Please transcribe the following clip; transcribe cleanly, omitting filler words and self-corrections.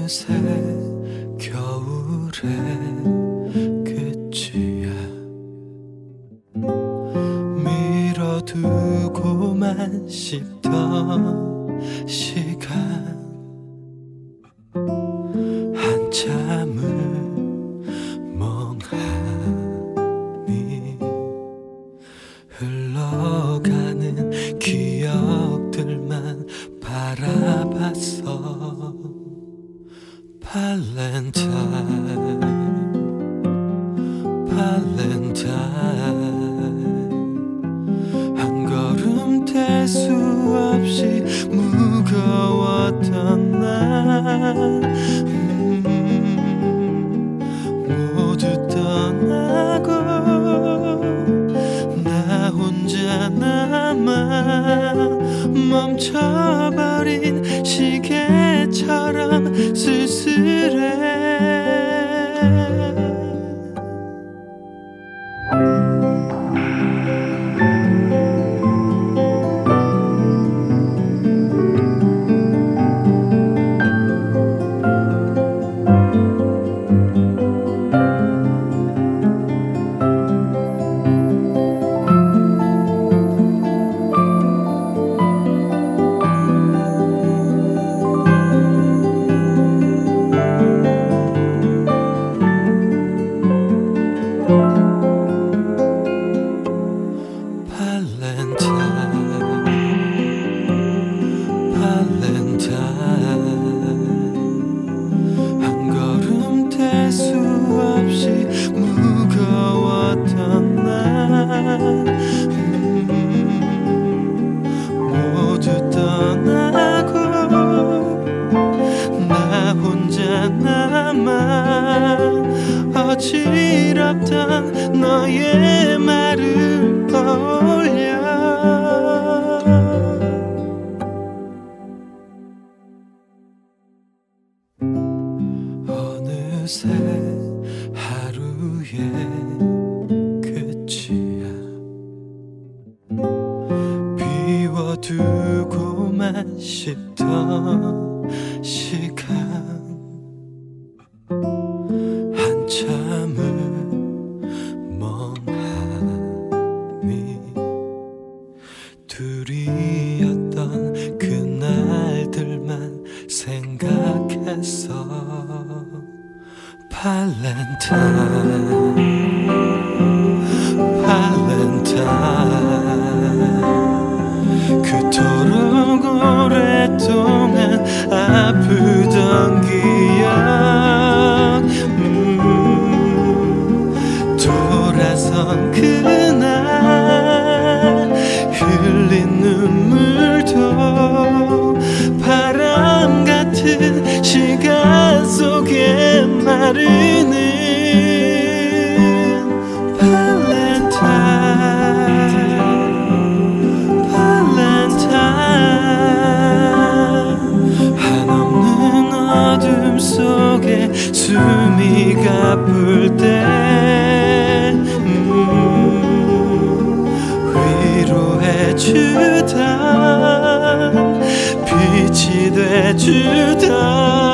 어느새 겨울의 끝이야. 밀어두고만 싶던 시간 한참을 멍하니 흘러가는 기억들만 바라봤어. 발렌타인 한 걸음 뗄 수 없이 무거웠던 날 모두 떠나고 나 혼자 남아 멈춰버린 시계처럼 쓸쓸해. 한 걸음 뗄 수 없이 무거웠던 날 모두 떠나고 나 혼자 남아 어지럽던 너의 말을 떠올려. 어느새 하루의 끝이야. 비워두고만 싶던 시간 한참을 멍하니 둘이었던 그날들만 생각했어. 발렌타인 그토록 오랫동안 아프던 기억 돌아선 그날 흘린 눈물도 바람 같은 시간 속에 마르는 한없는 어둠 속에 숨이 가쁠 때 위로해주던 빛이 돼주던